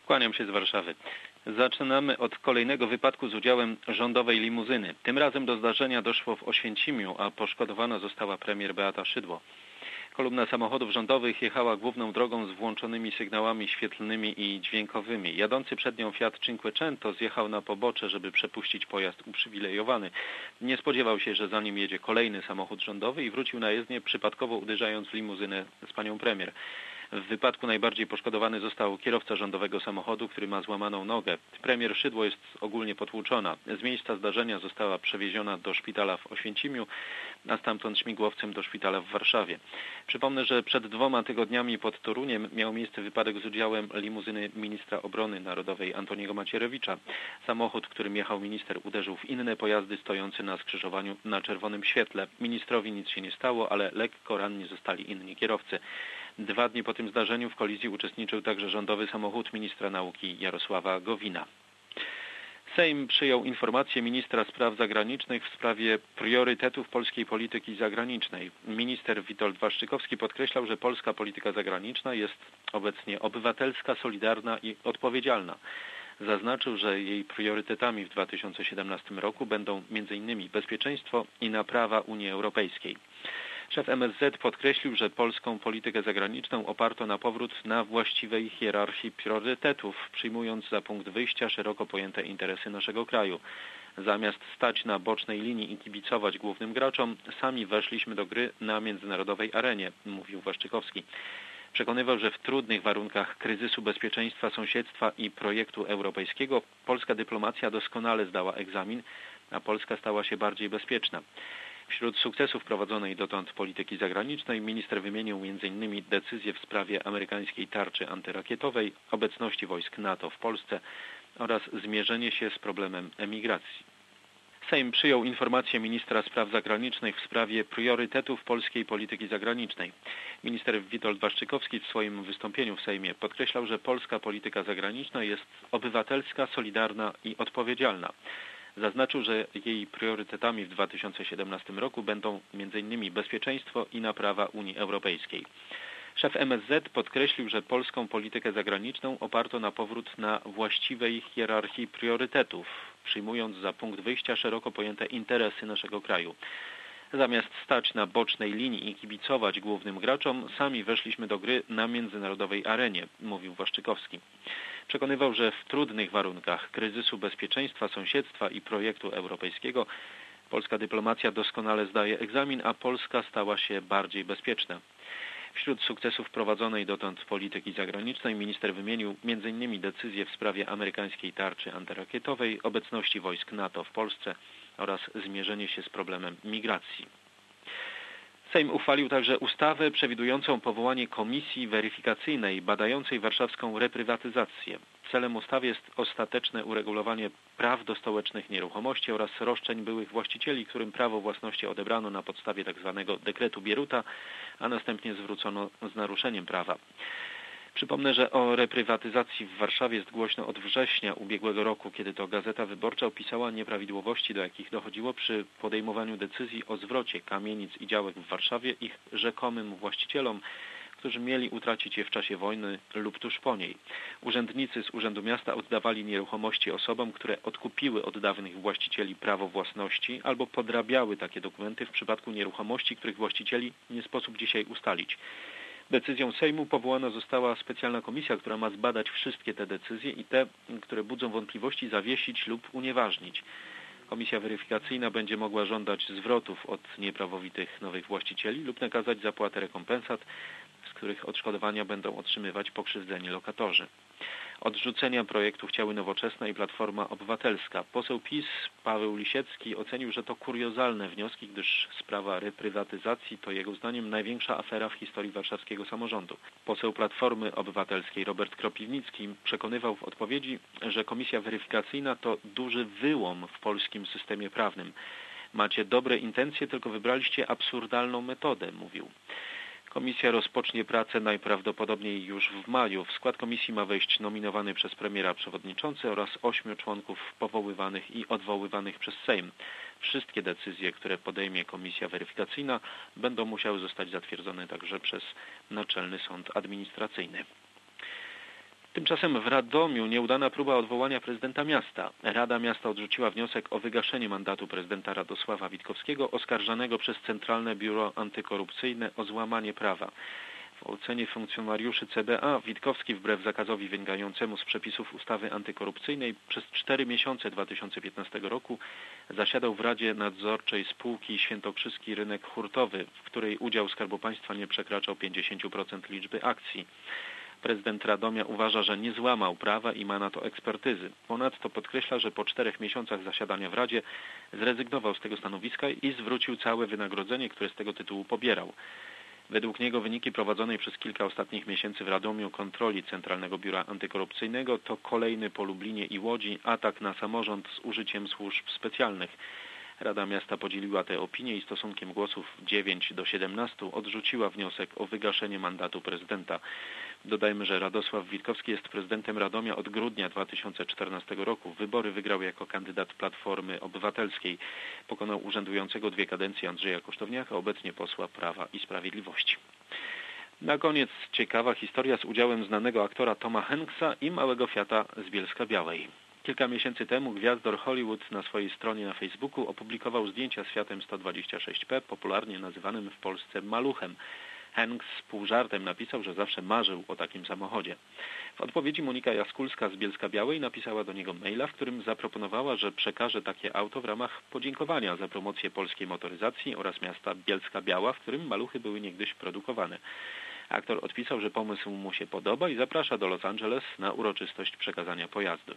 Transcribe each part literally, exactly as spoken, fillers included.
Kłaniam się z Warszawy. Zaczynamy od kolejnego wypadku z udziałem rządowej limuzyny. Tym razem do zdarzenia doszło w Oświęcimiu, a poszkodowana została premier Beata Szydło. Kolumna samochodów rządowych jechała główną drogą z włączonymi sygnałami świetlnymi i dźwiękowymi. Jadący przed nią Fiat Cinquecento zjechał na pobocze, żeby przepuścić pojazd uprzywilejowany. Nie spodziewał się, że za nim jedzie kolejny samochód rządowy i wrócił na jezdnię, przypadkowo uderzając w limuzynę z panią premier. W wypadku najbardziej poszkodowany został kierowca rządowego samochodu, który ma złamaną nogę. Premier Szydło jest ogólnie potłuczona. Z miejsca zdarzenia została przewieziona do szpitala w Oświęcimiu, a stamtąd śmigłowcem do szpitala w Warszawie. Przypomnę, że przed dwoma tygodniami pod Toruniem miał miejsce wypadek z udziałem limuzyny ministra obrony narodowej Antoniego Macierewicza. Samochód, którym jechał minister, uderzył w inne pojazdy stojące na skrzyżowaniu na czerwonym świetle. Ministrowi nic się nie stało, ale lekko ranni zostali inni kierowcy. Dwa dni po tym zdarzeniu w kolizji uczestniczył także rządowy samochód ministra nauki Jarosława Gowina. Sejm przyjął informację ministra spraw zagranicznych w sprawie priorytetów polskiej polityki zagranicznej. Minister Witold Waszczykowski podkreślał, że polska polityka zagraniczna jest obecnie obywatelska, solidarna i odpowiedzialna. Zaznaczył, że jej priorytetami w dwa tysiące siedemnastym roku będą między innymi bezpieczeństwo i naprawa Unii Europejskiej. Szef M S Z podkreślił, że polską politykę zagraniczną oparto na powrót na właściwej hierarchii priorytetów, przyjmując za punkt wyjścia szeroko pojęte interesy naszego kraju. Zamiast stać na bocznej linii i kibicować głównym graczom, sami weszliśmy do gry na międzynarodowej arenie, mówił Waszczykowski. Przekonywał, że w trudnych warunkach kryzysu bezpieczeństwa, sąsiedztwa i projektu europejskiego polska dyplomacja doskonale zdała egzamin, a Polska stała się bardziej bezpieczna. Wśród sukcesów prowadzonej dotąd polityki zagranicznej minister wymienił między innymi decyzję w sprawie amerykańskiej tarczy antyrakietowej, obecności wojsk NATO w Polsce oraz zmierzenie się z problemem emigracji. Sejm przyjął informację ministra spraw zagranicznych w sprawie priorytetów polskiej polityki zagranicznej. Minister Witold Waszczykowski w swoim wystąpieniu w Sejmie podkreślał, że polska polityka zagraniczna jest obywatelska, solidarna i odpowiedzialna. Zaznaczył, że jej priorytetami w dwa tysiące siedemnastym roku będą między innymi bezpieczeństwo i naprawa Unii Europejskiej. Szef M S Z podkreślił, że polską politykę zagraniczną oparto na powrót na właściwej hierarchii priorytetów, przyjmując za punkt wyjścia szeroko pojęte interesy naszego kraju. Zamiast stać na bocznej linii i kibicować głównym graczom, sami weszliśmy do gry na międzynarodowej arenie, mówił Waszczykowski. Przekonywał, że w trudnych warunkach kryzysu bezpieczeństwa, sąsiedztwa i projektu europejskiego polska dyplomacja doskonale zdaje egzamin, a Polska stała się bardziej bezpieczna. Wśród sukcesów prowadzonej dotąd polityki zagranicznej minister wymienił między innymi decyzję w sprawie amerykańskiej tarczy antyrakietowej, obecności wojsk NATO w Polsce oraz zmierzenie się z problemem migracji. Sejm uchwalił także ustawę przewidującą powołanie komisji weryfikacyjnej badającej warszawską reprywatyzację. Celem ustawy jest ostateczne uregulowanie praw do stołecznych nieruchomości oraz roszczeń byłych właścicieli, którym prawo własności odebrano na podstawie tzw. dekretu Bieruta, a następnie zwrócono z naruszeniem prawa. Przypomnę, że o reprywatyzacji w Warszawie jest głośno od września ubiegłego roku, kiedy to Gazeta Wyborcza opisała nieprawidłowości, do jakich dochodziło przy podejmowaniu decyzji o zwrocie kamienic i działek w Warszawie ich rzekomym właścicielom, którzy mieli utracić je w czasie wojny lub tuż po niej. Urzędnicy z Urzędu Miasta oddawali nieruchomości osobom, które odkupiły od dawnych właścicieli prawo własności albo podrabiały takie dokumenty w przypadku nieruchomości, których właścicieli nie sposób dzisiaj ustalić. Decyzją Sejmu powołana została specjalna komisja, która ma zbadać wszystkie te decyzje i te, które budzą wątpliwości, zawiesić lub unieważnić. Komisja weryfikacyjna będzie mogła żądać zwrotów od nieprawowitych nowych właścicieli lub nakazać zapłatę rekompensat, z których odszkodowania będą otrzymywać pokrzywdzeni lokatorzy. Odrzucenia projektu chciały Nowoczesna i Platforma Obywatelska. Poseł PiS Paweł Lisiecki ocenił, że to kuriozalne wnioski, gdyż sprawa reprywatyzacji to jego zdaniem największa afera w historii warszawskiego samorządu. Poseł Platformy Obywatelskiej Robert Kropiwnicki przekonywał w odpowiedzi, że komisja weryfikacyjna to duży wyłom w polskim systemie prawnym. Macie dobre intencje, tylko wybraliście absurdalną metodę, mówił. Komisja rozpocznie pracę najprawdopodobniej już w maju. W skład komisji ma wejść nominowany przez premiera przewodniczący oraz ośmiu członków powoływanych i odwoływanych przez Sejm. Wszystkie decyzje, które podejmie komisja weryfikacyjna, będą musiały zostać zatwierdzone także przez Naczelny Sąd Administracyjny. Tymczasem w Radomiu nieudana próba odwołania prezydenta miasta. Rada Miasta odrzuciła wniosek o wygaszenie mandatu prezydenta Radosława Witkowskiego oskarżanego przez Centralne Biuro Antykorupcyjne o złamanie prawa. W ocenie funkcjonariuszy C B A Witkowski wbrew zakazowi wynikającemu z przepisów ustawy antykorupcyjnej przez cztery miesiące dwa tysiące piętnastego roku zasiadał w Radzie Nadzorczej spółki Świętokrzyski Rynek Hurtowy, w której udział Skarbu Państwa nie przekraczał pięćdziesiąt procent liczby akcji. Prezydent Radomia uważa, że nie złamał prawa i ma na to ekspertyzy. Ponadto podkreśla, że po czterech miesiącach zasiadania w Radzie zrezygnował z tego stanowiska i zwrócił całe wynagrodzenie, które z tego tytułu pobierał. Według niego wyniki prowadzonej przez kilka ostatnich miesięcy w Radomiu kontroli Centralnego Biura Antykorupcyjnego to kolejny po Lublinie i Łodzi atak na samorząd z użyciem służb specjalnych. Rada Miasta podzieliła te opinie i stosunkiem głosów dziewięć do siedemnastu odrzuciła wniosek o wygaszenie mandatu prezydenta. Dodajmy, że Radosław Witkowski jest prezydentem Radomia od grudnia dwa tysiące czternastego roku. Wybory wygrał jako kandydat Platformy Obywatelskiej. Pokonał urzędującego dwie kadencje Andrzeja Kosztowniaka, obecnie posła Prawa i Sprawiedliwości. Na koniec ciekawa historia z udziałem znanego aktora Toma Hanksa i małego Fiata z Bielska-Białej. Kilka miesięcy temu gwiazdor Hollywood na swojej stronie na Facebooku opublikował zdjęcia z Fiatem sto dwadzieścia sześć P, popularnie nazywanym w Polsce Maluchem. Hanks pół żartem napisał, że zawsze marzył o takim samochodzie. W odpowiedzi Monika Jaskulska z Bielska-Białej napisała do niego maila, w którym zaproponowała, że przekaże takie auto w ramach podziękowania za promocję polskiej motoryzacji oraz miasta Bielska-Biała, w którym maluchy były niegdyś produkowane. Aktor odpisał, że pomysł mu się podoba i zaprasza do Los Angeles na uroczystość przekazania pojazdu.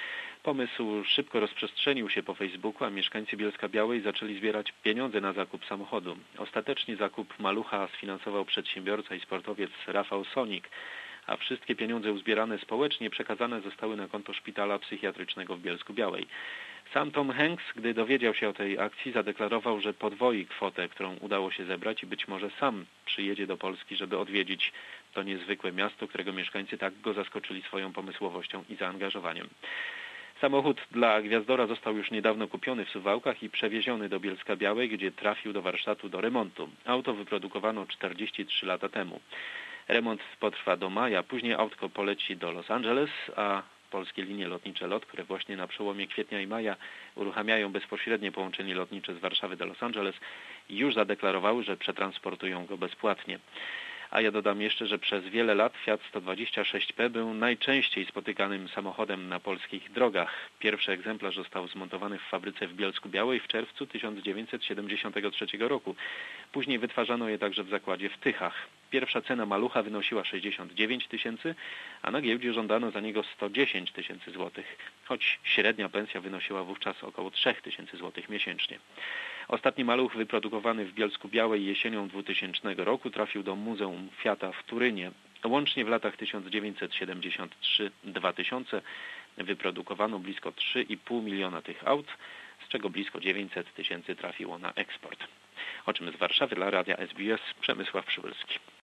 Pomysł szybko rozprzestrzenił się po Facebooku, a mieszkańcy Bielska-Białej zaczęli zbierać pieniądze na zakup samochodu. Ostatecznie zakup malucha sfinansował przedsiębiorca i sportowiec Rafał Sonik, a wszystkie pieniądze uzbierane społecznie przekazane zostały na konto szpitala psychiatrycznego w Bielsku-Białej. Sam Tom Hanks, gdy dowiedział się o tej akcji, zadeklarował, że podwoi kwotę, którą udało się zebrać i być może sam przyjedzie do Polski, żeby odwiedzić to niezwykłe miasto, którego mieszkańcy tak go zaskoczyli swoją pomysłowością i zaangażowaniem. Samochód dla gwiazdora został już niedawno kupiony w Suwałkach i przewieziony do Bielska-Białej, gdzie trafił do warsztatu do remontu. Auto wyprodukowano czterdzieści trzy lata temu. Remont potrwa do maja, później autko poleci do Los Angeles, a polskie linie lotnicze LOT, które właśnie na przełomie kwietnia i maja uruchamiają bezpośrednie połączenie lotnicze z Warszawy do Los Angeles, już zadeklarowały, że przetransportują go bezpłatnie. A ja dodam jeszcze, że przez wiele lat Fiat sto dwadzieścia sześć P był najczęściej spotykanym samochodem na polskich drogach. Pierwszy egzemplarz został zmontowany w fabryce w Bielsku-Białej w czerwcu tysiąc dziewięćset siedemdziesiątego trzeciego roku. Później wytwarzano je także w zakładzie w Tychach. Pierwsza cena malucha wynosiła sześćdziesiąt dziewięć tysięcy, a na giełdzie żądano za niego sto dziesięć tysięcy złotych, choć średnia pensja wynosiła wówczas około trzy tysiące złotych miesięcznie. Ostatni maluch wyprodukowany w Bielsku-Białej jesienią dwutysięcznego roku trafił do Muzeum Fiata w Turynie. Łącznie w latach tysiąc dziewięćset siedemdziesiąt trzy do dwa tysiące wyprodukowano blisko trzy i pół miliona tych aut, z czego blisko dziewięćset tysięcy trafiło na eksport. O czym z Warszawy dla Radia S B S Przemysław Przybylski.